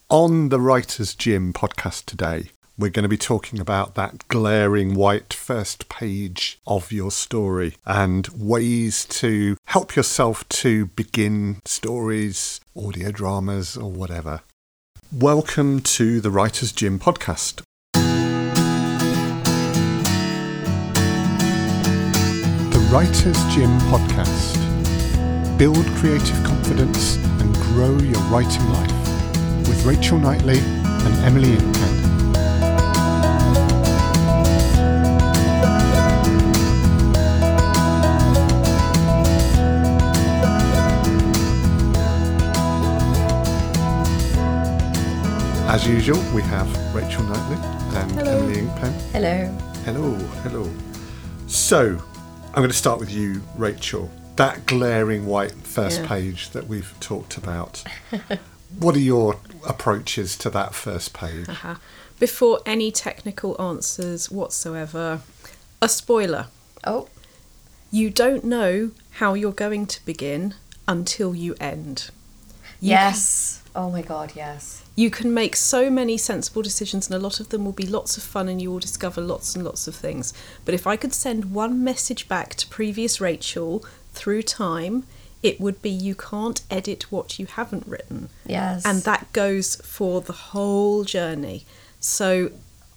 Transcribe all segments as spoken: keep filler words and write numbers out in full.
On the Writer's Gym podcast today, we're going to be talking about that glaring white first page of your story and ways to help yourself to begin stories, audio dramas or whatever. Welcome to the Writer's Gym podcast. The Writer's Gym podcast. Build creative confidence and grow your writing life with Rachel Knightley and Emily Inkpen. As usual, we have Rachel Knightley and Hello. Emily Inkpen. Hello. Hello, hello. So, I'm going to start with you, Rachel. That glaring white first Yeah. page that we've talked about. What are your approaches to that first page? Uh-huh. Before any technical answers whatsoever, a spoiler. Oh, You don't know how you're going to begin until you end. You yes. Oh my God, yes. Can, you can make so many sensible decisions, and a lot of them will be lots of fun and you will discover lots and lots of things. But if I could send one message back to previous Rachel through time, it would be you can't edit what you haven't written. Yes. And that goes for the whole journey. So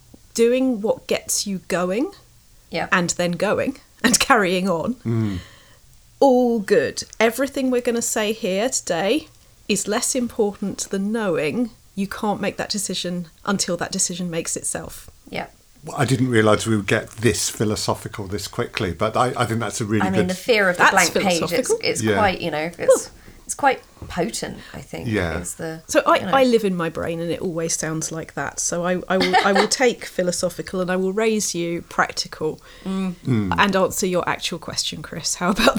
doing what gets you going yeah. and then going and carrying on, Mm. all good. Everything we're going to say here today is less important than knowing you can't make that decision until that decision makes itself. yeah. Well, I didn't realise we would get this philosophical this quickly, but I, I think that's a really I good... mean, the fear of the That's blank page, it's, philosophical. it's Yeah. quite, you know, it's it's quite potent, I think. Yeah. Is the, So I, you know. I live in my brain and it always sounds like that. So I, I will I will take philosophical and I will raise you practical Mm. and answer your actual question, Chris. How about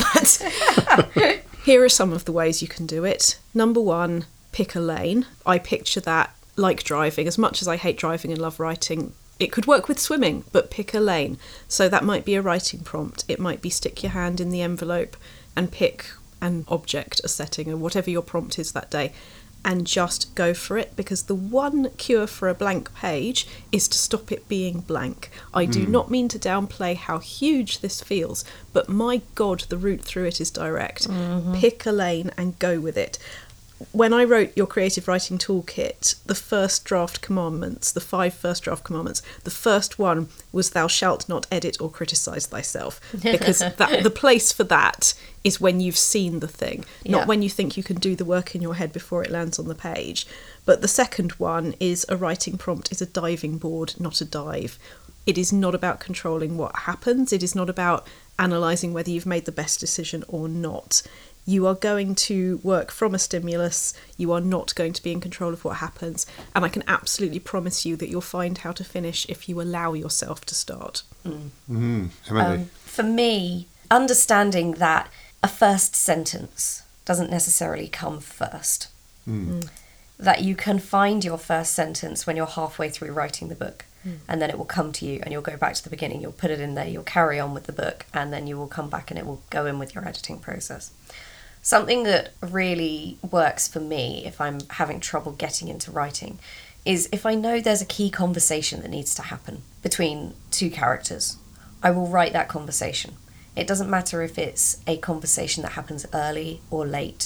that? Here are some of the ways you can do it. Number one, pick a lane. I picture that like driving. As much as I hate driving and love writing, it could work with swimming, but pick a lane. So that might be a writing prompt. It might be stick your hand in the envelope and pick an object, a setting, or whatever your prompt is that day, and just go for it, because the one cure for a blank page is to stop it being blank. I do not mean to downplay how huge this feels, but my God, the route through it is direct. Pick a lane and go with it. When I wrote your creative writing toolkit, the first draft commandments, the five first draft commandments, the first one was thou shalt not edit or criticise thyself, because that, the place for that is when you've seen the thing, not Yeah. when you think you can do the work in your head before it lands on the page. But the second one is a writing prompt is a diving board, not a dive. It is not about controlling what happens. It is not about analysing whether you've made the best decision or not. You are going to work from a stimulus. You are not going to be in control of what happens. And I can absolutely promise you that you'll find how to finish if you allow yourself to start. Mm, Emily. Um, for me, understanding that a first sentence doesn't necessarily come first. Mm. That you can find your first sentence when you're halfway through writing the book. And then it will come to you and you'll go back to the beginning. You'll put it in there, you'll carry on with the book, and then you will come back and it will go in with your editing process. Something that really works for me if I'm having trouble getting into writing is if I know there's a key conversation that needs to happen between two characters, I will write that conversation. It doesn't matter if it's a conversation that happens early or late.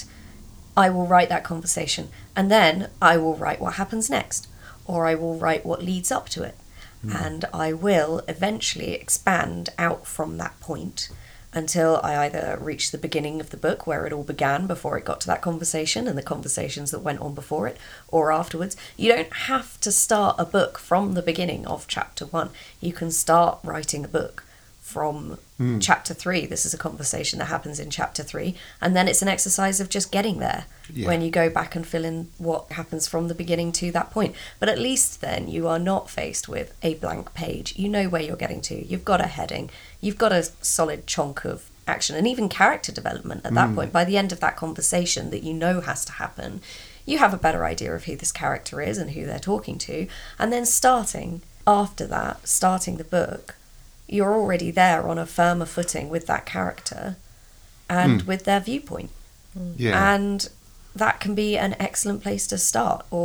I will write that conversation and then I will write what happens next, or I will write what leads up to it. And I will eventually expand out from that point until I either reach the beginning of the book where it all began before it got to that conversation and the conversations that went on before it, or afterwards. You don't have to start a book from the beginning of chapter one. You can start writing a book from mm. chapter three. This is a conversation that happens in chapter three, and then it's an exercise of just getting there yeah. when you go back and fill in what happens from the beginning to that point. But at least then you are not faced with a blank page. You know where you're getting to. You've got a heading. You've got a solid chunk of action and even character development at that mm. point. By the end of that conversation that you know has to happen, you have a better idea of who this character is and who they're talking to. And then starting after that, starting the book, you're already there on a firmer footing with that character and mm. with their viewpoint. Yeah. And that can be an excellent place to start, or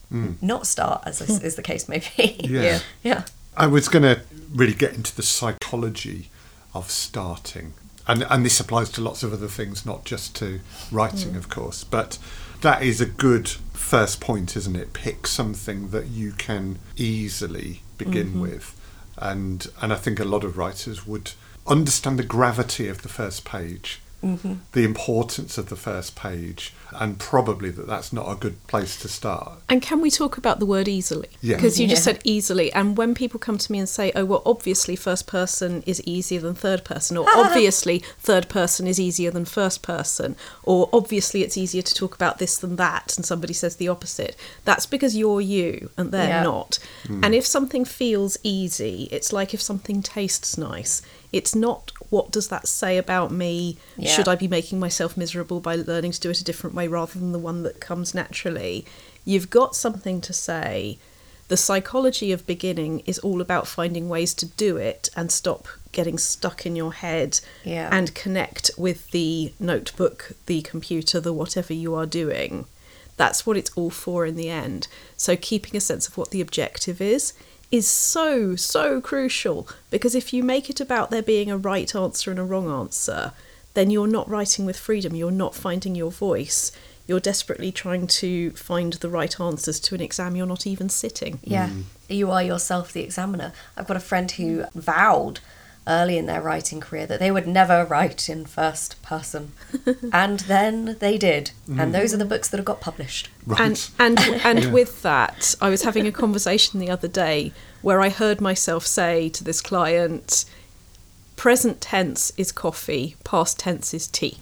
not start, as is, is the case may be. Yeah. Yeah. I was going to really get into the psychology of starting. And, and this applies to lots of other things, not just to writing, mm. of course. But that is a good first point, isn't it? Pick something that you can easily begin mm-hmm. with. And and I think a lot of writers would understand the gravity of the first page, mm-hmm. the importance of the first page, and probably that that's not a good place to start. And can we talk about the word easily? Yeah. Because you just Yeah. said easily. And when people come to me and say, oh, well, obviously first person is easier than third person, or obviously third person is easier than first person, or obviously it's easier to talk about this than that, and somebody says the opposite, that's because you're you and they're Yeah. not. Mm. And if something feels easy, it's like if something tastes nice. It's not, what does that say about me? Yeah. Should I be making myself miserable by learning to do it a different way rather than the one that comes naturally? You've got something to say. The psychology of beginning is all about finding ways to do it and stop getting stuck in your head Yeah. and connect with the notebook, the computer, the whatever you are doing. That's what it's all for in the end. So keeping a sense of what the objective is is so, so crucial, because if you make it about there being a right answer and a wrong answer, then you're not writing with freedom, you're not finding your voice, you're desperately trying to find the right answers to an exam you're not even sitting. Yeah, mm. You are yourself the examiner. I've got a friend who vowed early in their writing career that they would never write in first person. And then they did. Mm. And those are the books that have got published. Right. And and and Yeah. with that, I was having a conversation the other day where I heard myself say to this client, present tense is coffee, past tense is tea.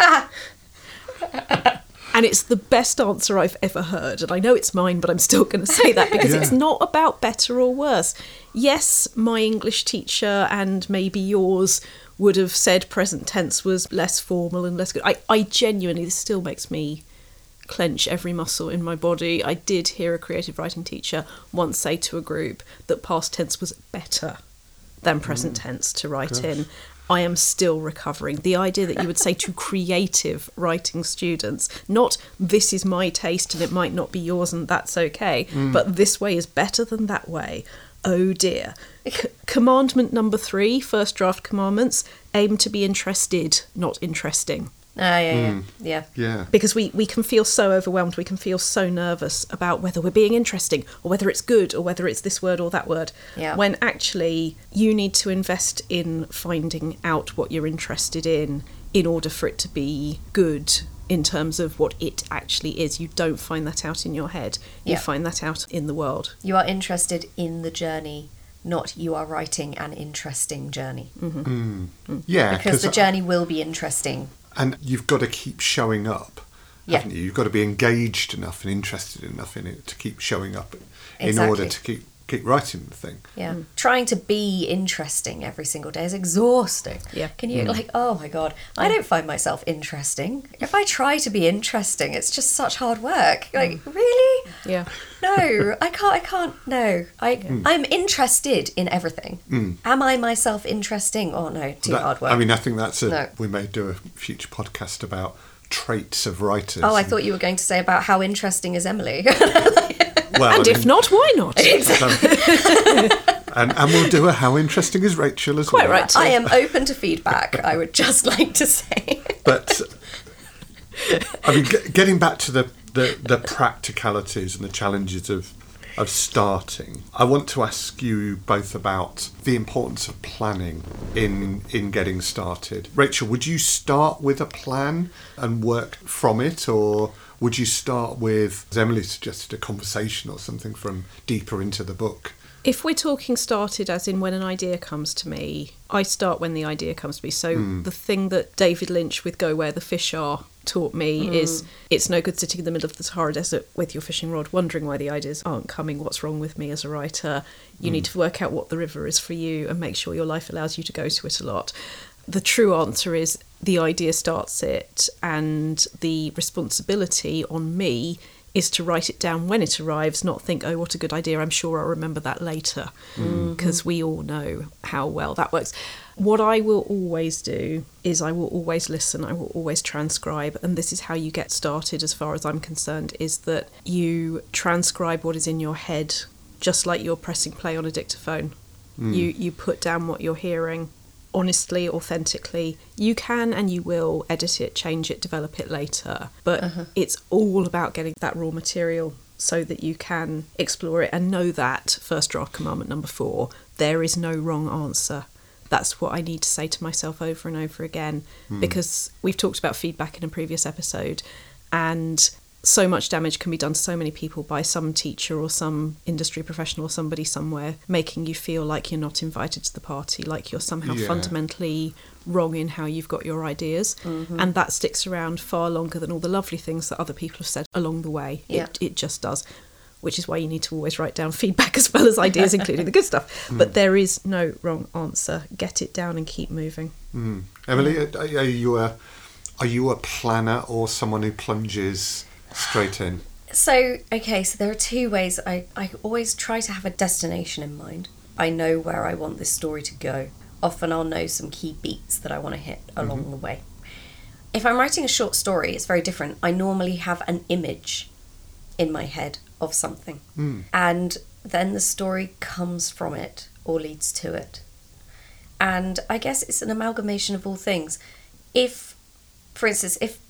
And it's the best answer I've ever heard. And I know it's mine, but I'm still going to say that because Yeah. it's not about better or worse. Yes, my English teacher and maybe yours would have said present tense was less formal and less good. I, I genuinely, this still makes me clench every muscle in my body. I did hear a creative writing teacher once say to a group that past tense was better than present mm. tense to write Gosh. in. I am still recovering. The idea that you would say to creative writing students, not this is my taste and it might not be yours and that's okay, mm. but this way is better than that way. Oh dear. C- commandment number three, first draft commandments, aim to be interested, not interesting. Ah, yeah, Mm. yeah, yeah. Yeah. Because we, we can feel so overwhelmed, we can feel so nervous about whether we're being interesting or whether it's good or whether it's this word or that word. Yeah. When actually you need to invest in finding out what you're interested in in order for it to be good in terms of what it actually is. You don't find that out in your head. You Yeah. find that out in the world. You are interested in the journey, not you are writing an interesting journey. Mm-hmm. Mm. Mm. Yeah. Because the journey will be interesting. And you've got to keep showing up, Yeah. haven't you? You've got to be engaged enough and interested enough in it to keep showing up in Exactly. order to keep keep writing the thing. Yeah. Mm. Trying to be interesting every single day is exhausting. Yeah. Can you, mm. like, oh my God, I don't find myself interesting. If I try to be interesting, it's just such hard work. Like, mm. really? Yeah. No, I can't, I can't, no. I, mm. I'm interested in everything. Mm. Am I myself interesting? Oh no, too that, hard work. I mean, I think that's a, No. we may do a future podcast about traits of writers. Oh, I and- thought you were going to say about how interesting is Emily. Well, And I if mean, not, why not? and, and we'll do a How Interesting is Rachel as Quite well. right. I am open to feedback, I would just like to say. But I mean, g- getting back to the, the, the practicalities and the challenges of of starting, I want to ask you both about the importance of planning in in getting started. Rachel, would you start with a plan and work from it, or would you start with, as Emily suggested, a conversation or something from deeper into the book? If we're talking started as in when an idea comes to me, I start when the idea comes to me. So mm. the thing that David Lynch with Go Where the Fish Are taught me mm. is it's no good sitting in the middle of the Sahara Desert with your fishing rod wondering why the ideas aren't coming, what's wrong with me as a writer. You mm. need to work out what the river is for you and make sure your life allows you to go to it a lot. The true answer is the idea starts it, and the responsibility on me is to write it down when it arrives, not think, oh, what a good idea, I'm sure I'll remember that later, because mm-hmm. we all know how well that works. What I will always do is I will always listen, I will always transcribe, and this is how you get started as far as I'm concerned, is that you transcribe what is in your head just like you're pressing play on a dictaphone. Mm. You you put down what you're hearing honestly, authentically. You can and you will edit it, change it, develop it later, but uh-huh. it's all about getting that raw material so that you can explore it and know that, first draft commandment number four, there is no wrong answer. That's what I need to say to myself over and over again, mm. because we've talked about feedback in a previous episode, and so much damage can be done to so many people by some teacher or some industry professional or somebody somewhere making you feel like you're not invited to the party, like you're somehow yeah. fundamentally wrong in how you've got your ideas. Mm-hmm. And that sticks around far longer than all the lovely things that other people have said along the way. Yeah. It, it just does. Which is why you need to always write down feedback as well as ideas, including the good stuff. Mm. But there is no wrong answer. Get it down and keep moving. Mm. Emily, are, are you a are you a planner or someone who plunges straight in? So, okay, so there are two ways. I, I always try to have a destination in mind. I know where I want this story to go. Often I'll know some key beats that I want to hit along mm-hmm. the way. If I'm writing a short story, it's very different. I normally have an image in my head of something. Mm. And then the story comes from it or leads to it. And I guess it's an amalgamation of all things. If, for instance, if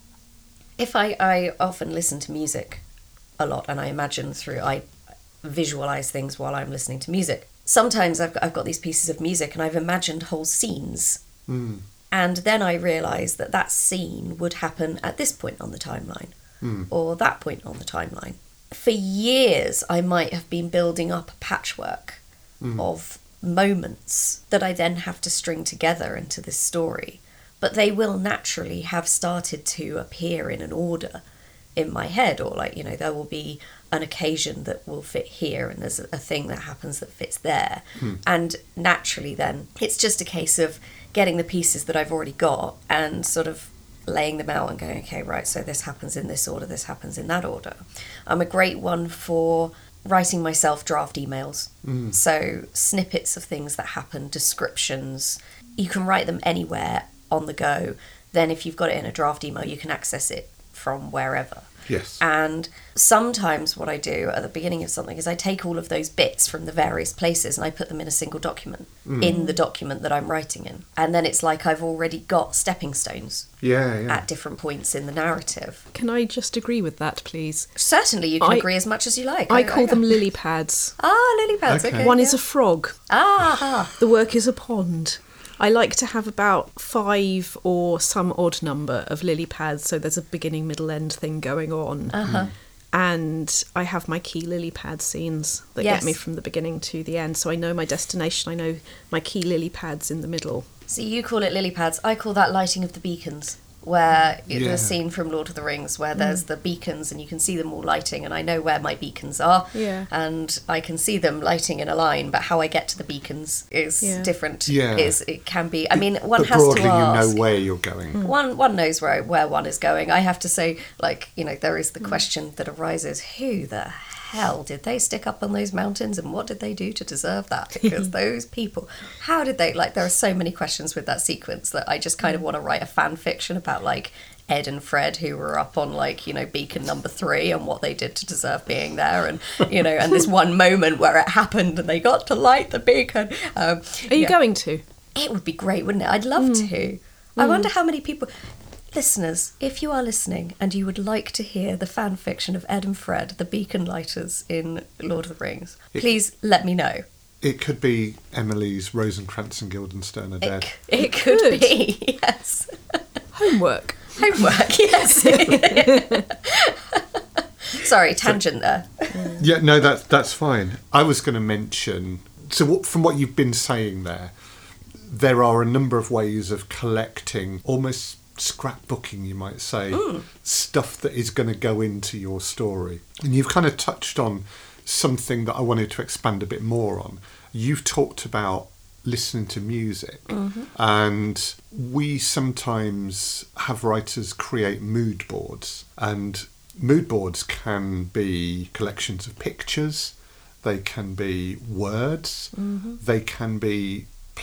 If I, I often listen to music a lot, and I imagine through, I visualise things while I'm listening to music. Sometimes I've got, I've got these pieces of music and I've imagined whole scenes. Mm. And then I realise that that scene would happen at this point on the timeline, mm. or that point on the timeline. For years, I might have been building up a patchwork mm. of moments that I then have to string together into this story. But they will naturally have started to appear in an order in my head, or like, you know, there will be an occasion that will fit here and there's a thing that happens that fits there. Hmm. And naturally then it's just a case of getting the pieces that I've already got and sort of laying them out and going, okay, right, so this happens in this order, this happens in that order. I'm a great one for writing myself draft emails. Mm. So snippets of things that happen, descriptions, you can write them anywhere on the go. Then if you've got it in a draft email, you can access it from wherever. Yes. And sometimes what I do at the beginning of something is I take all of those bits from the various places and I put them in a single document, mm. in the document that I'm writing in. And then it's like I've already got stepping stones yeah, yeah. at different points in the narrative. Can I just agree with that, please? Certainly, you can I, agree as much as you like. I, I call I, them lily pads. Ah, lily pads, okay. okay One yeah. is a frog. Ah. The work is a pond. I like to have about five or some odd number of lily pads, so there's a beginning, middle, end thing going on. Uh-huh. And I have my key lily pad scenes that yes. get me from the beginning to the end, so I know my destination, I know my key lily pads in the middle. So you call it lily pads, I call that lighting of the beacons, where yeah. the scene from Lord of the Rings where there's mm. the beacons and you can see them all lighting, and I know where my beacons are yeah. and I can see them lighting in a line, but how I get to the beacons is yeah. different. Yeah. Is it can be I mean one but has broadly to ask, you know where you're going. Mm. One one knows where where one is going. I have to say, like, you know, there is the mm. question that arises, who the hell did they stick up on those mountains and what did they do to deserve that? Because those people, how did they, like, there are so many questions with that sequence that I just kind of want to write a fan fiction about, like, Ed and Fred who were up on, like, you know, beacon number three and what they did to deserve being there, and, you know, and this one moment where it happened and they got to light the beacon. Um, are you yeah. going to? It would be great, wouldn't it? I'd love mm. to. Mm. I wonder how many people... Listeners, if you are listening and you would like to hear the fan fiction of Ed and Fred, the beacon lighters in Lord of the Rings, it, please let me know. It could be Emily's Rosencrantz and Guildenstern are dead. It, it could, could be, yes. Homework. Homework, yes. Sorry, tangent there. Yeah, no, that's, that's fine. I was going to mention, so what, from what you've been saying there, there are a number of ways of collecting almost scrapbooking, you might say, mm. stuff that is going to go into your story. And you've kind of touched on something that I wanted to expand a bit more on. You've talked about listening to music, mm-hmm. and we sometimes have writers create mood boards, and mood boards can be collections of pictures, they can be words, mm-hmm. they can be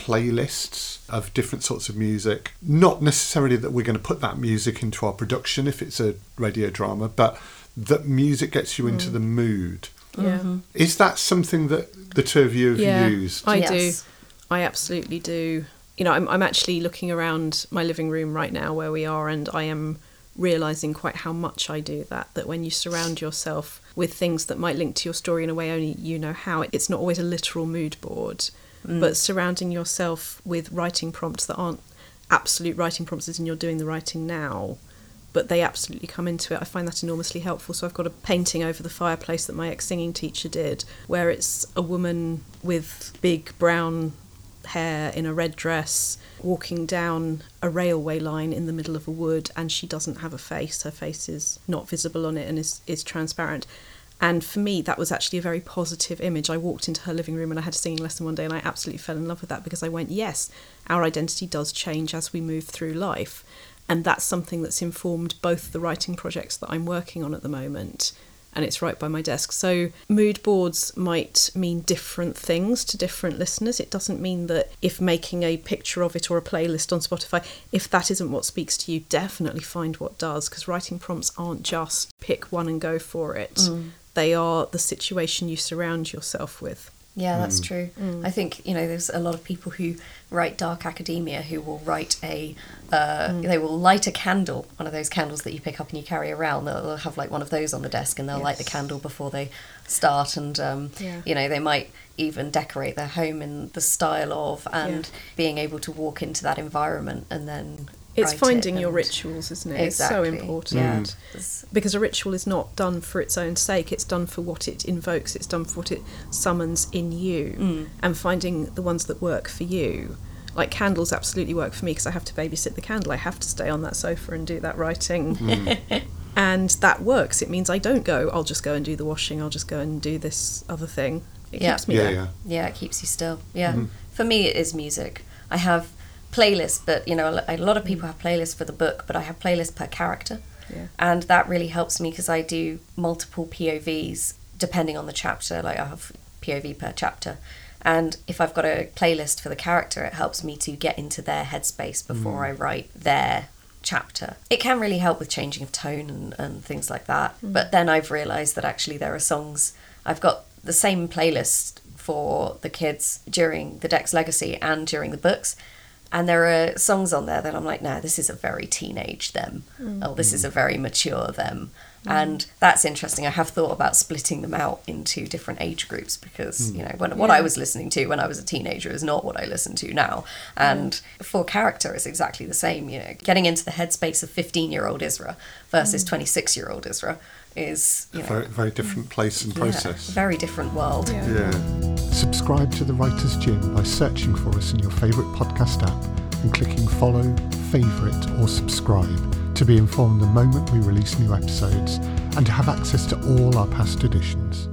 playlists of different sorts of music. Not necessarily that we're going to put that music into our production if it's a radio drama, but that music gets you into mm. the mood. Yeah. Mm-hmm. Is that something that the two of you have yeah, used? I yes. do. I absolutely do. You know, I'm, I'm actually looking around my living room right now where we are, and I am realising quite how much I do that, that when you surround yourself with things that might link to your story in a way only you know how, it's not always a literal mood board, mm. but surrounding yourself with writing prompts that aren't absolute writing prompts as in you're doing the writing now, but they absolutely come into it. I find that enormously helpful. So I've got a painting over the fireplace that my ex-singing teacher did, where it's a woman with big brown hair in a red dress walking down a railway line in the middle of a wood, and she doesn't have a face. Her face is not visible on it and is, is transparent. And for me, that was actually a very positive image. I walked into her living room and I had a singing lesson one day, and I absolutely fell in love with that, because I went, yes, our identity does change as we move through life. And that's something that's informed both the writing projects that I'm working on at the moment, and it's right by my desk. So mood boards might mean different things to different listeners. It doesn't mean that if making a picture of it or a playlist on Spotify, if that isn't what speaks to you, definitely find what does, because writing prompts aren't just pick one and go for it. Mm. They are the situation you surround yourself with. Yeah, that's mm. true. Mm. I think, you know, there's a lot of people who write dark academia who will write a, uh, mm. they will light a candle, one of those candles that you pick up and you carry around. They'll have like one of those on the desk, and they'll yes. light the candle before they start. And, um, yeah. you know, they might even decorate their home in the style of, and yeah. being able to walk into that environment and then... It's finding it your and... rituals, isn't it? Exactly. It's so important. Yeah. Mm. Because a ritual is not done for its own sake. It's done for what it invokes. It's done for what it summons in you. Mm. And finding the ones that work for you. Like candles absolutely work for me, because I have to babysit the candle. I have to stay on that sofa and do that writing. Mm. And that works. It means I don't go, I'll just go and do the washing. I'll just go and do this other thing. It yeah. keeps me yeah, there. Yeah. yeah, it keeps you still. Yeah. Mm. For me, it is music. I have... playlist, but you know, a lot of people have playlists for the book, but I have playlists per character, yeah. and that really helps me because I do multiple P O Vs depending on the chapter. Like I have P O V per chapter, and if I've got a playlist for the character, it helps me to get into their headspace before mm. I write their chapter. It can really help with changing of tone and, and things like that. Mm. But then I've realised that actually there are songs, I've got the same playlist for the kids during the Dex Legacy and during the books. And there are songs on there that I'm like, no, this is a very teenage them. Mm. Oh, this is a very mature them. Mm. And that's interesting. I have thought about splitting them out into different age groups because, mm. you know, when, what yeah. I was listening to when I was a teenager is not what I listen to now. And mm. for character, it's exactly the same. You know, getting into the headspace of fifteen-year-old Isra versus twenty-six-year-old Isra is, you know, very, very different place and process. Yeah, very different world. Yeah. yeah. Subscribe to The Writer's Gym by searching for us in your favourite podcast app and clicking follow, favourite or subscribe to be informed the moment we release new episodes and to have access to all our past editions.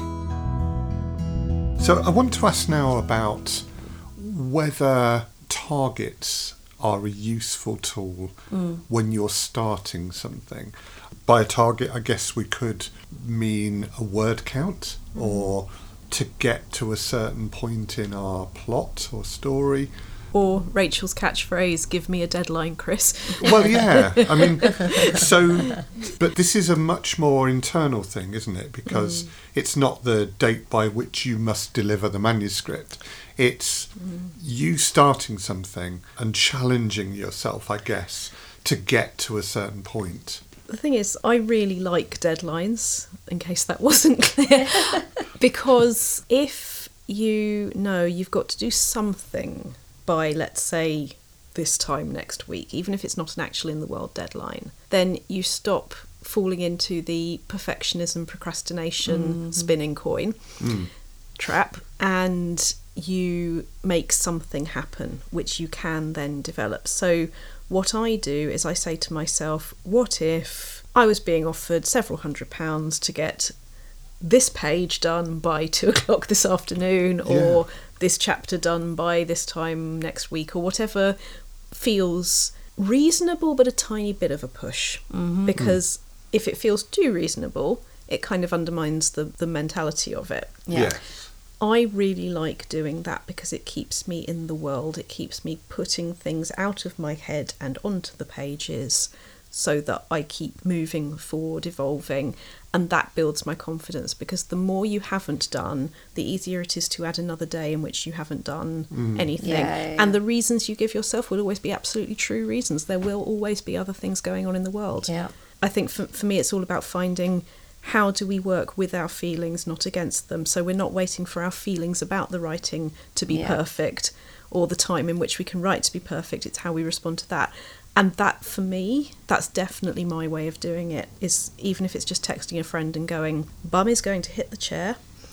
So I want to ask now about whether targets are a useful tool mm. when you're starting something. By a target, I guess we could mean a word count mm. or to get to a certain point in our plot or story. Or Rachel's catchphrase, give me a deadline, Chris. Well, yeah. I mean, so, but this is a much more internal thing, isn't it? Because mm. it's not the date by which you must deliver the manuscript. It's mm. you starting something and challenging yourself, I guess, to get to a certain point. The thing is, I really like deadlines, in case that wasn't clear, because if you know you've got to do something by, let's say, this time next week, even if it's not an actual in the world deadline, then you stop falling into the perfectionism, procrastination, mm-hmm. spinning coin mm. trap, and you make something happen, which you can then develop. So what I do is I say to myself, what if I was being offered several hundred pounds to get this page done by two o'clock this afternoon, yeah. or this chapter done by this time next week, or whatever feels reasonable but a tiny bit of a push. Mm-hmm. Because mm. if it feels too reasonable, it kind of undermines the, the mentality of it. Yeah. Yes. I really like doing that because it keeps me in the world. It keeps me putting things out of my head and onto the pages so that I keep moving forward, evolving, and that builds my confidence, because the more you haven't done, the easier it is to add another day in which you haven't done mm. anything. Yeah, yeah, yeah. And the reasons you give yourself will always be absolutely true reasons. There will always be other things going on in the world. Yeah. I think for, for me it's all about finding, how do we work with our feelings, not against them? So we're not waiting for our feelings about the writing to be yeah. perfect, or the time in which we can write to be perfect. It's how we respond to that. And that, for me, that's definitely my way of doing it, is even if it's just texting a friend and going, Bum is going to hit the chair,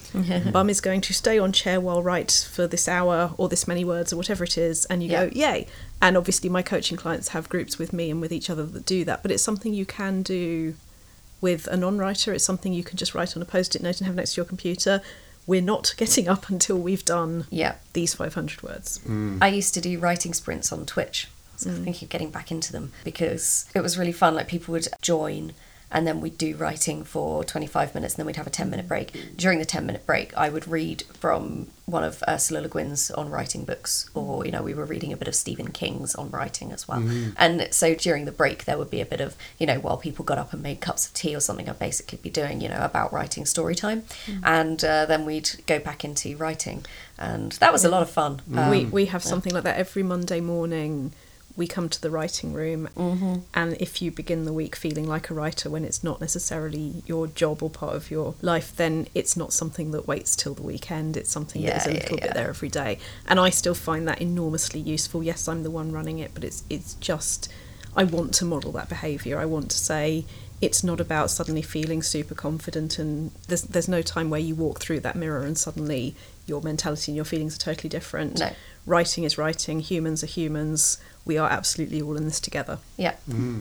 Bum is going to stay on chair while write for this hour or this many words or whatever it is, and you yeah. go, yay. And obviously my coaching clients have groups with me and with each other that do that, but it's something you can do with a non-writer. It's something you can just write on a post-it note and have next to your computer. We're not getting up until we've done yeah. these five hundred words. Mm. I used to do writing sprints on Twitch. So mm. I think of getting back into them, because it was really fun. Like, people would join and then we'd do writing for twenty-five minutes and then we'd have a ten minute break. During the ten minute break, I would read from one of Ursula Le Guin's on writing books, or, you know, we were reading a bit of Stephen King's on writing as well. Mm. And so during the break, there would be a bit of, you know, while people got up and made cups of tea or something, I'd basically be doing, you know, about writing story time. Mm. And uh, then we'd go back into writing. And that was yeah. a lot of fun. Mm. Um, we, we have yeah. something like that every Monday morning. We come to the writing room, mm-hmm. and if you begin the week feeling like a writer when it's not necessarily your job or part of your life, then it's not something that waits till the weekend. It's something yeah, that is a little yeah, bit yeah. there every day. And I still find that enormously useful. Yes, I'm the one running it, but it's it's just, I want to model that behaviour. I want to say, it's not about suddenly feeling super confident, and there's there's no time where you walk through that mirror and suddenly your mentality and your feelings are totally different. No. Writing is writing, humans are humans. We are absolutely all in this together. Yeah. Mm.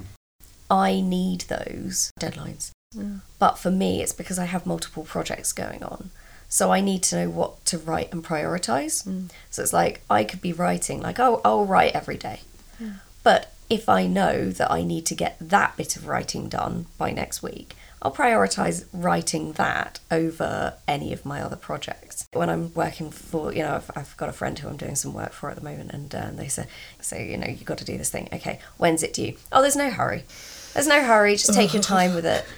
I need those deadlines. Mm. But for me, it's because I have multiple projects going on. So I need to know what to write and prioritise. Mm. So it's like, I could be writing, like, oh, I'll write every day. Mm. But if I know that I need to get that bit of writing done by next week, I'll prioritise writing that over any of my other projects. When I'm working for, you know, I've, I've got a friend who I'm doing some work for at the moment, and uh, they say, so, you know, you've got to do this thing. Okay, when's it due? Oh, there's no hurry. There's no hurry, just take your time with it.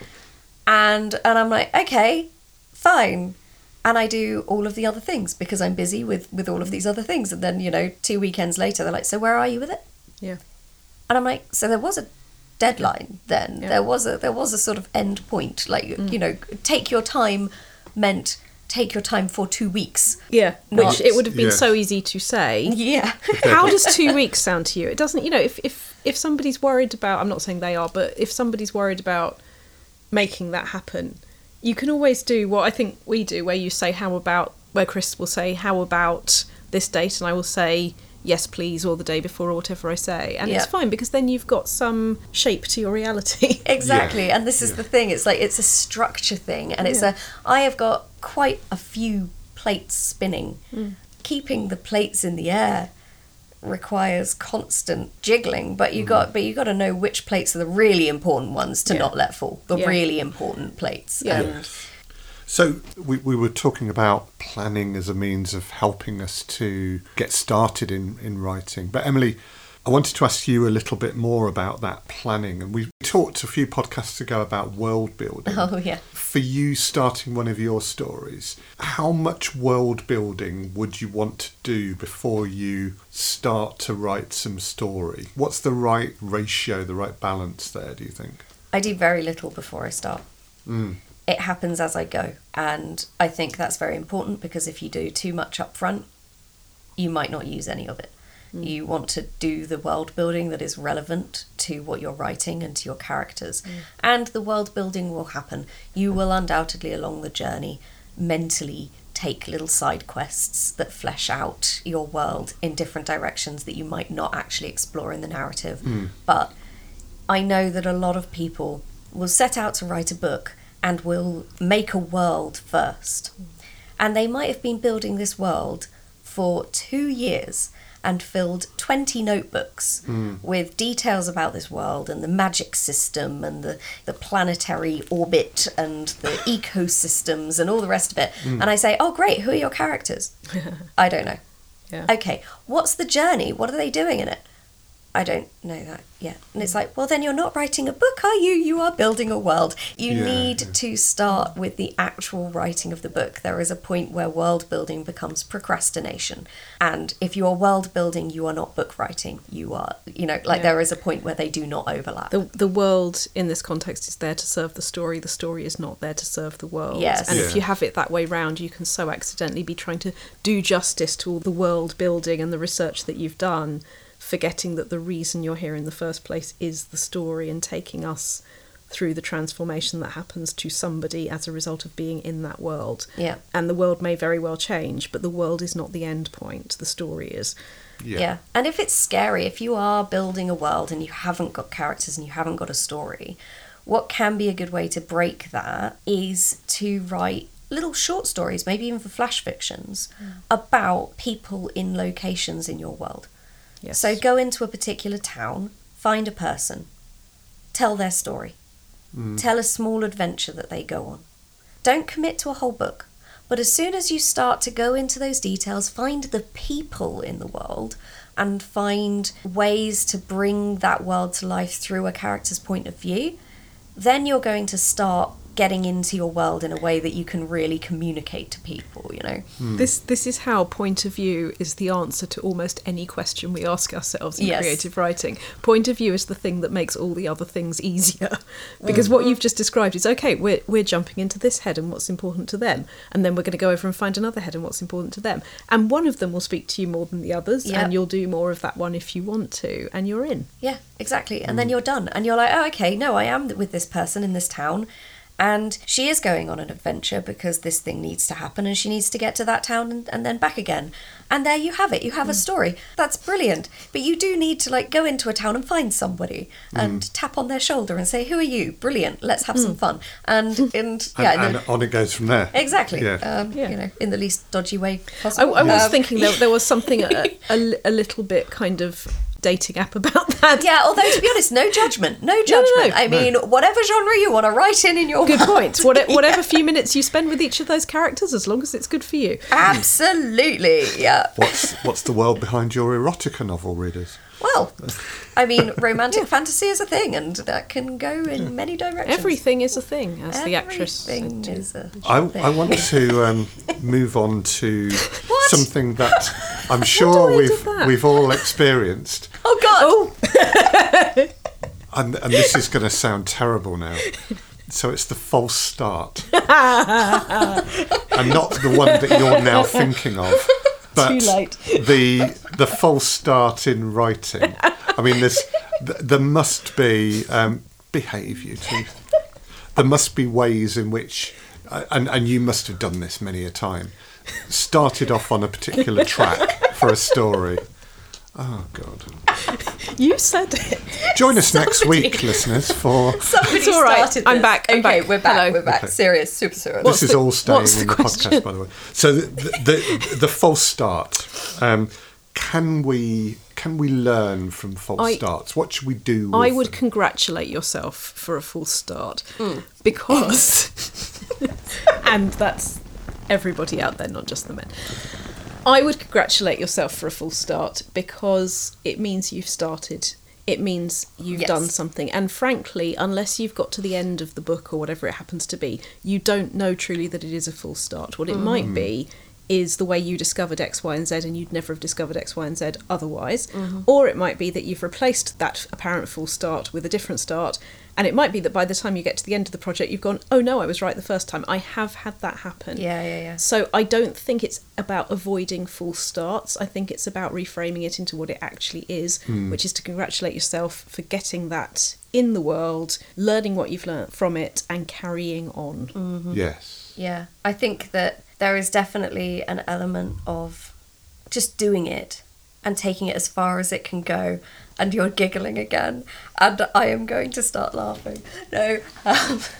And and I'm like, okay, fine. And I do all of the other things because I'm busy with, with all of these other things. And then, you know, two weekends later, they're like, so where are you with it? Yeah. And I'm like, so there was a deadline then. Yeah. There was a there was a sort of end point. Like, mm. you know, take your time meant take your time for two weeks. Yeah, Not, which it would have been yeah. so easy to say. Yeah. How does two weeks sound to you? It doesn't, you know, if, if, if somebody's worried about, I'm not saying they are, but if somebody's worried about making that happen, you can always do what I think we do, where you say, how about, where Chris will say, how about this date? And I will say, yes please, or the day before, or whatever I say, and yeah. it's fine, because then you've got some shape to your reality. Exactly. Yeah. And this is yeah. the thing, it's like, it's a structure thing, and it's yeah. a I have got quite a few plates spinning. mm. Keeping the plates in the air requires constant jiggling, but you mm. got but you got to know which plates are the really important ones to yeah. not let fall, the yeah. really important plates. yeah. And yes. So we, we were talking about planning as a means of helping us to get started in, in writing. But Emily, I wanted to ask you a little bit more about that planning. And we talked a few podcasts ago about world building. Oh, yeah. For you starting one of your stories, how much world building would you want to do before you start to write some story? What's the right ratio, the right balance there, do you think? I do very little before I start. Mm. It happens as I go, and I think that's very important, because if you do too much up front, you might not use any of it. Mm. You want to do the world building that is relevant to what you're writing and to your characters, mm. and the world building will happen. You will undoubtedly, along the journey, mentally take little side quests that flesh out your world in different directions that you might not actually explore in the narrative. Mm. But I know that a lot of people will set out to write a book and will make a world first. And they might have been building this world for two years, and filled twenty notebooks Mm. with details about this world and the magic system and the, the planetary orbit and the ecosystems and all the rest of it. Mm. And I say, oh, great, who are your characters? I don't know. Yeah. Okay, what's the journey? What are they doing in it? I don't know that yet. And it's like, well, then you're not writing a book, are you? You are building a world. You Yeah, need yeah. to start with the actual writing of the book. There is a point where world building becomes procrastination. And if you are world building, you are not book writing. You are, you know, like Yeah. there is a point where they do not overlap. The, the world in this context is there to serve the story. The story is not there to serve the world. Yes. And Yeah. if you have it that way round, you can so accidentally be trying to do justice to all the world building and the research that you've done, forgetting that the reason you're here in the first place is the story and taking us through the transformation that happens to somebody as a result of being in that world. Yeah. And the world may very well change, but the world is not the end point. The story is. Yeah. Yeah. And if it's scary, if you are building a world and you haven't got characters and you haven't got a story, what can be a good way to break that is to write little short stories, maybe even for flash fictions, about people in locations in your world. Yes. So go into a particular town, find a person, tell their story, Mm. tell a small adventure that they go on. Don't commit to a whole book, but as soon as you start to go into those details, find the people in the world and find ways to bring that world to life through a character's point of view, then you're going to start getting into your world in a way that you can really communicate to people, you know. This this is how point of view is the answer to almost any question we ask ourselves in Yes. creative writing. Point of view is the thing that makes all the other things easier. Because what you've just described is, okay, we're we're jumping into this head and what's important to them, and then we're going to go over and find another head and what's important to them. And one of them will speak to you more than the others, Yeah. and you'll do more of that one if you want to, and you're in. Yeah, exactly. And then you're done. And you're like, oh, okay, no, I am with this person in this town. And she is going on an adventure because this thing needs to happen and she needs to get to that town and, and then back again. And there you have it. You have a story. That's brilliant. But you do need to like go into a town and find somebody and tap on their shoulder and say, who are you? Brilliant. Let's have some fun. And, and yeah. and, and and on it goes from there. exactly. Yeah. Um, Yeah. You know, in the least dodgy way I, possible. I was Um, thinking there, there was something a, a, a little bit kind of dating app about that. Yeah, although to be honest, no judgment. No no, judgment. no. I mean, whatever genre you want to write in in your Good world. point. What, whatever few minutes you spend with each of those characters, as long as it's good for you. Absolutely, yeah. What's what's the world behind your erotica novel, readers? Well, I mean, romantic fantasy is a thing, and that can go in many directions. Everything is a thing, as the actress Everything said. is a I, thing. I want to um, move on to What? something that I'm do sure I do we've that? we've all experienced, Oh God! Oh, and, and this is going to sound terrible now. So it's the false start, and not the one that you're now thinking of, but Too late. the the false start in writing. I mean, there's th- there must be um, behave you two. There must be ways in which, uh, and and you must have done this many a time. Started off on a particular track for a story. Oh God! you said it. Join us next week, listeners, for Somebody It's all right. started I'm this. back. I'm okay, back. we're back. Hello. We're back. Okay. Serious, super serious. this is the- all staying what's the in the question? podcast, by the way. So the the, the false start. Um, can we can we learn from false I- starts? What should we do? With I would them? congratulate yourself for a false start because, and that's everybody out there, not just the men. I would congratulate yourself for a false start because it means you've started. It means you've Yes. done something. And frankly, unless you've got to the end of the book or whatever it happens to be, you don't know truly that it is a false start. What it might be is the way you discovered X, Y, and Z and you'd never have discovered X, Y, and Z otherwise. Or it might be that you've replaced that apparent false start with a different start. And it might be that by the time you get to the end of the project, you've gone, oh no, I was right the first time. I have had that happen. Yeah, yeah, yeah. So I don't think it's about avoiding false starts. I think it's about reframing it into what it actually is, which is to congratulate yourself for getting that in the world, learning what you've learnt from it, and carrying on. Yes. Yeah, I think that there is definitely an element of just doing it and taking it as far as it can go. And you're giggling again, and I am going to start laughing. No, um,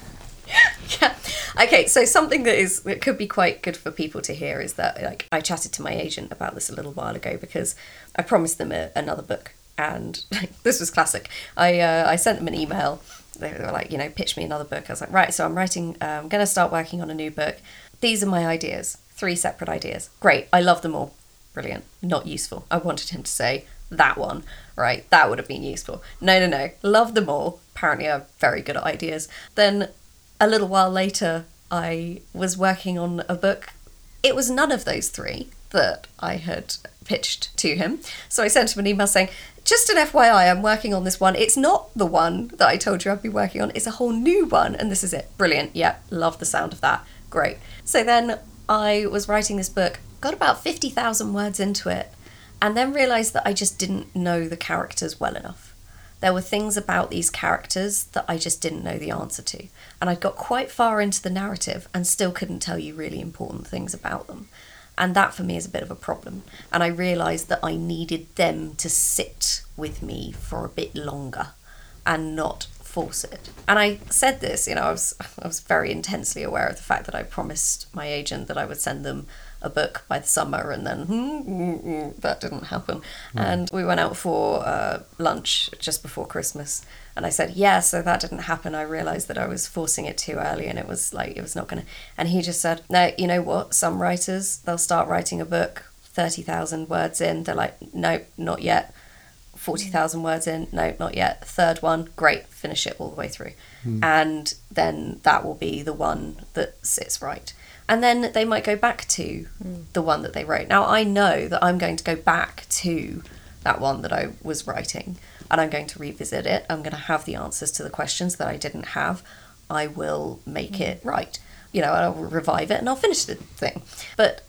Yeah. Okay, so something that is that could be quite good for people to hear is that, like, I chatted to my agent about this a little while ago because I promised them a, another book, and like, this was classic. I uh, I sent them an email. They were like, you know, pitch me another book. I was like, right, so I'm writing. Uh, I'm going to start working on a new book. These are my ideas. Three separate ideas. Great. I love them all. Brilliant. Not useful. I wanted him to say that one. Right. That would have been useful. No, no, no. Love them all. Apparently, I'm very good at ideas. Then, a little while later, I was working on a book. It was none of those three that I had pitched to him. So I sent him an email saying, just an F Y I, I'm working on this one. It's not the one that I told you I'd be working on. It's a whole new one. And this is it. Brilliant. Yeah, love the sound of that. Great. So then I was writing this book, got about fifty thousand words into it, and then realised that I just didn't know the characters well enough. There were things about these characters that I just didn't know the answer to. And I'd got quite far into the narrative and still couldn't tell you really important things about them. And that for me is a bit of a problem. And I realised that I needed them to sit with me for a bit longer and not force it. And I said this, you know, I was I was very intensely aware of the fact that I promised my agent that I would send them a book by the summer, and then mm, mm, mm, that didn't happen. Mm. And we went out for uh, lunch just before Christmas, and I said, yeah, so that didn't happen. I realised that I was forcing it too early, and it was like, it was not going to... And he just said, no, you know what? Some writers, they'll start writing a book, thirty thousand words in, they're like, nope, not yet. forty thousand words in, no, not yet. Third one, great, finish it all the way through. Mm. And then that will be the one that sits right. And then they might go back to mm. the one that they wrote. Now, I know that I'm going to go back to that one that I was writing, and I'm going to revisit it. I'm going to have the answers to the questions that I didn't have. I will make mm. it right. You know, I'll revive it and I'll finish the thing. But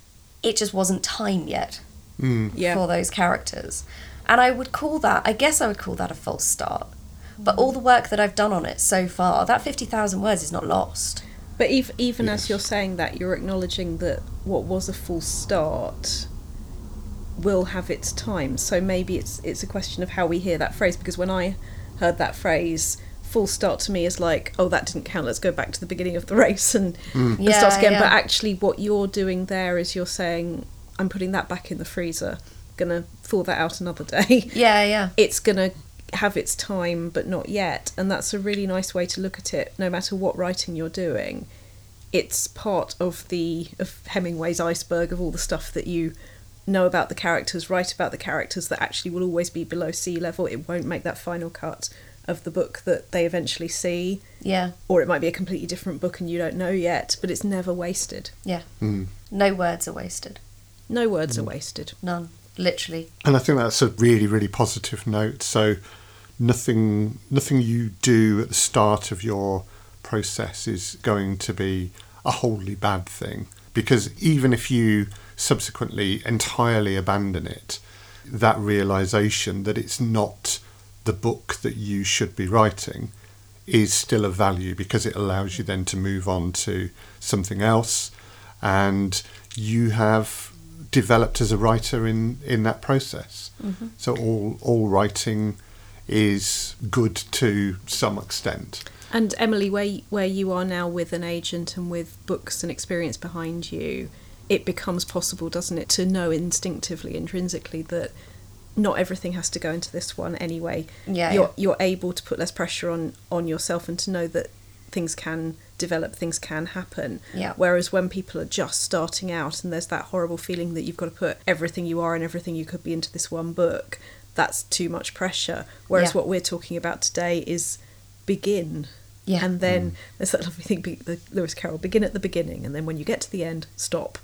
it just wasn't time yet mm. yeah. for those characters. And I would call that, I guess I would call that a false start. But all the work that I've done on it so far, that fifty thousand words is not lost. But even, even yes. as you're saying that, you're acknowledging that what was a false start will have its time. So maybe it's it's a question of how we hear that phrase, because when I heard that phrase, full start to me is like, oh, that didn't count, let's go back to the beginning of the race and, mm. and yeah, start again. Yeah. But actually what you're doing there is you're saying, I'm putting that back in the freezer, gonna thaw that out another day. Yeah, yeah. It's gonna have its time, but not yet. And that's a really nice way to look at it. No matter what writing you're doing, it's part of the of Hemingway's iceberg of all the stuff that you know about the characters, write about the characters, that actually will always be below sea level. It won't make that final cut of the book that they eventually see. Yeah. Or it might be a completely different book and you don't know yet, but it's never wasted. Yeah. Mm. No words are wasted. No words mm. are wasted. None. Literally. And I think that's a really, really positive note. So nothing nothing you do at the start of your process is going to be a wholly bad thing, because even if you subsequently entirely abandon it, that realization that it's not the book that you should be writing is still of value, because it allows you then to move on to something else, and you have developed as a writer in in that process. Mm-hmm. So all all writing is good to some extent. And Emily, where where you are now with an agent and with books and experience behind you, it becomes possible, doesn't it, to know instinctively, intrinsically, that not everything has to go into this one anyway. Yeah, you're yeah. you're able to put less pressure on on yourself and to know that things can develop, things can happen. Yeah. Whereas when people are just starting out and there's that horrible feeling that you've got to put everything you are and everything you could be into this one book, that's too much pressure. Whereas yeah. what we're talking about today is begin. Yeah. And then mm. there's that lovely thing, be, the Lewis Carroll, begin at the beginning, and then when you get to the end, stop.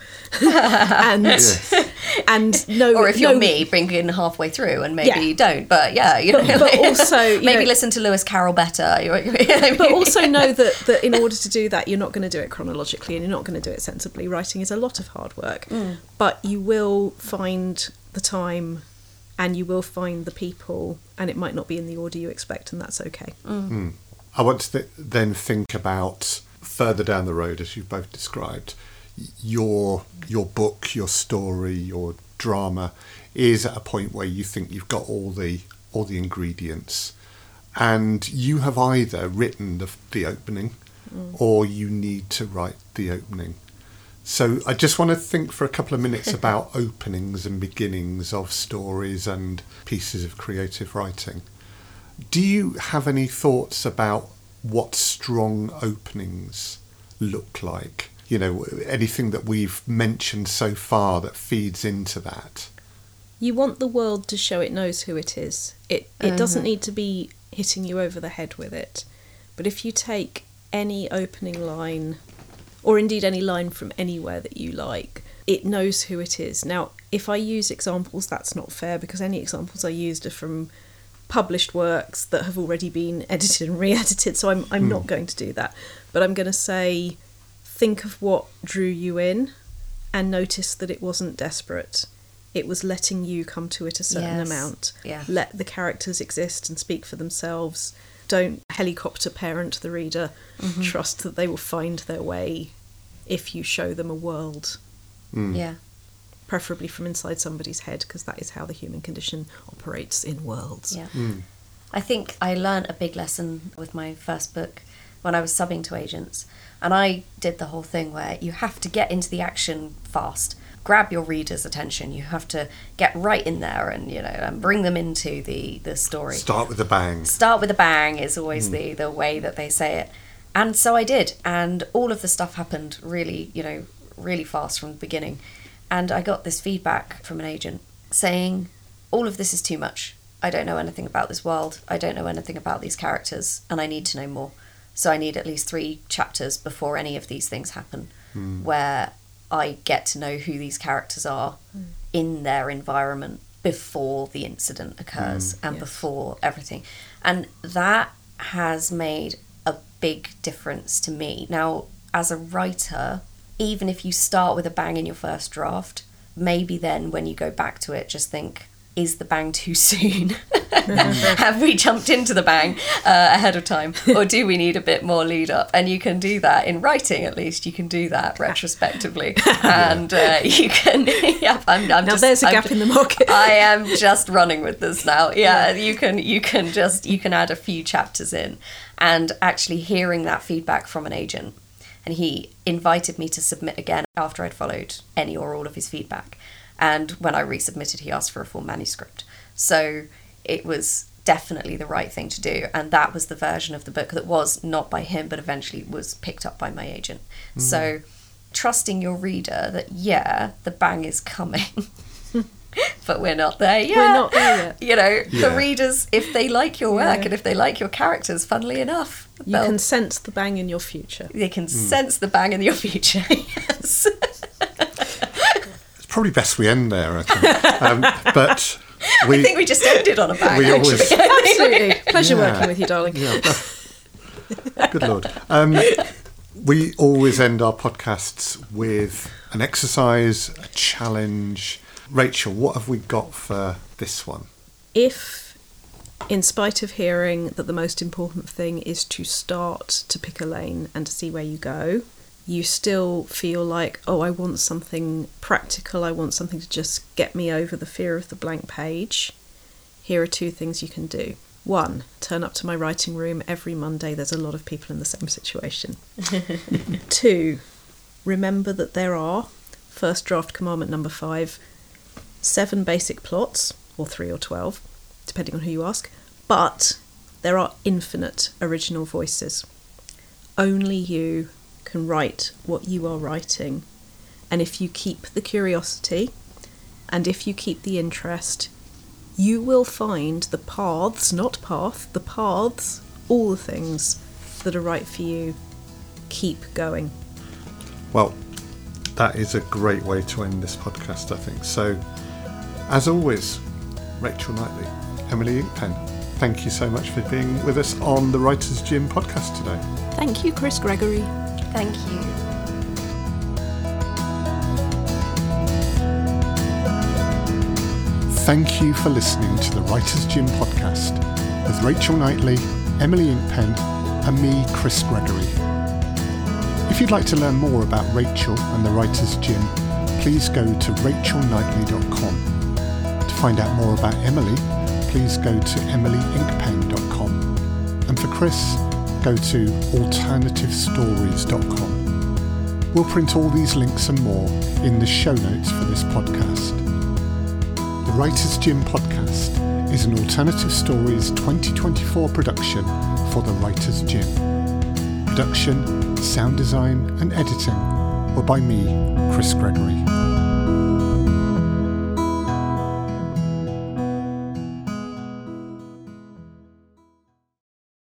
and yes. and no, or if no, you're me, bring in halfway through, and maybe yeah. you don't. But yeah, you know, but, but also you maybe know, listen to Lewis Carroll better. But also know that that in order to do that, you're not going to do it chronologically, and you're not going to do it sensibly. Writing is a lot of hard work, mm. but you will find the time, and you will find the people, and it might not be in the order you expect, and that's okay. Mm. Mm. I want to th- then think about further down the road, as you've both described, your your book, your story, your drama is at a point where you think you've got all the all the ingredients, and you have either written the the opening, mm. or you need to write the opening. So I just want to think for a couple of minutes about openings and beginnings of stories and pieces of creative writing. Do you have any thoughts about what strong openings look like? You know, anything that we've mentioned so far that feeds into that? You want the world to show it knows who it is. It it mm-hmm. doesn't need to be hitting you over the head with it. But if you take any opening line, or indeed any line from anywhere that you like, it knows who it is. Now, if I use examples, that's not fair, because any examples I used are from published works that have already been edited and re-edited, so I'm I'm mm. not going to do that. But I'm going to say, think of what drew you in and notice that it wasn't desperate. It was letting you come to it a certain yes. amount. Yeah. Let the characters exist and speak for themselves. Don't helicopter parent the reader. Mm-hmm. Trust that they will find their way if you show them a world. Mm. Yeah. Preferably from inside somebody's head, because that is how the human condition operates in worlds. Yeah. Mm. I think I learned a big lesson with my first book when I was subbing to agents. And I did the whole thing where you have to get into the action fast. Grab your reader's attention. You have to get right in there and, you know, and bring them into the, the story. Start with a bang. Start with a bang is always Mm. the, the way that they say it. And so I did. And all of the stuff happened really, you know, really fast from the beginning. And I got this feedback from an agent saying, all of this is too much. I don't know anything about this world. I don't know anything about these characters, and I need to know more. So I need at least three chapters before any of these things happen, mm. where I get to know who these characters are mm. in their environment before the incident occurs mm. and yes. before everything. And that has made a big difference to me. Now, as a writer, even if you start with a bang in your first draft, maybe then when you go back to it, just think, is the bang too soon? Have we jumped into the bang uh, ahead of time? Or do we need a bit more lead up? And you can do that in writing, at least. You can do that retrospectively. And uh, you can... yeah, I'm, I'm now just, there's a I'm, gap in the market. I am just running with this now. Yeah, yeah, you can you can just... You can add a few chapters in. And actually hearing that feedback from an agent, and he invited me to submit again after I'd followed any or all of his feedback. And when I resubmitted, he asked for a full manuscript. So it was definitely the right thing to do. And that was the version of the book that was not by him, but eventually was picked up by my agent. Mm. So trusting your reader that, yeah, the bang is coming, but we're not there yet. We're not there yet. You know, yeah. the readers, if they like your work yeah. and if they like your characters, funnily enough, you can sense the bang in your future. They can mm. sense the bang in your future, yes. Probably best we end there, I think. Um, but we, I think we just ended on a bang, we actually. Always, absolutely. Pleasure yeah. working with you, darling. Yeah. Good Lord. Um, we always end our podcasts with an exercise, a challenge. Rachel, what have we got for this one? If, in spite of hearing that the most important thing is to start to pick a lane and to see where you go, you still feel like, oh, I want something practical, I want something to just get me over the fear of the blank page, here are two things you can do. One, turn up to my writing room every Monday. There's a lot of people in the same situation. Two, remember that there are, first draft commandment number five, seven basic plots, or three or twelve, depending on who you ask, but there are infinite original voices. Only you can write what you are writing, and if you keep the curiosity and if you keep the interest, you will find the paths, not path, the paths, all the things that are right for you. Keep going. Well, that is a great way to end this podcast, I think. So, as always, Rachel Knightley, Emily Inkpen, thank you so much for being with us on the Writers' Gym podcast today. Thank you, Chris Gregory. Thank you. Thank you for listening to the Writers' Gym podcast with Rachel Knightley, Emily Inkpen, and me, Chris Gregory. If you'd like to learn more about Rachel and the Writers' Gym, please go to rachel knightley dot com. To find out more about Emily, please go to emily inkpen dot com. And for Chris, go to alternative stories dot com. We'll print all these links and more in the show notes for this podcast. The Writer's Gym podcast is an Alternative Stories twenty twenty-four production for the Writer's Gym. Production, sound design and editing were by me, Chris Gregory.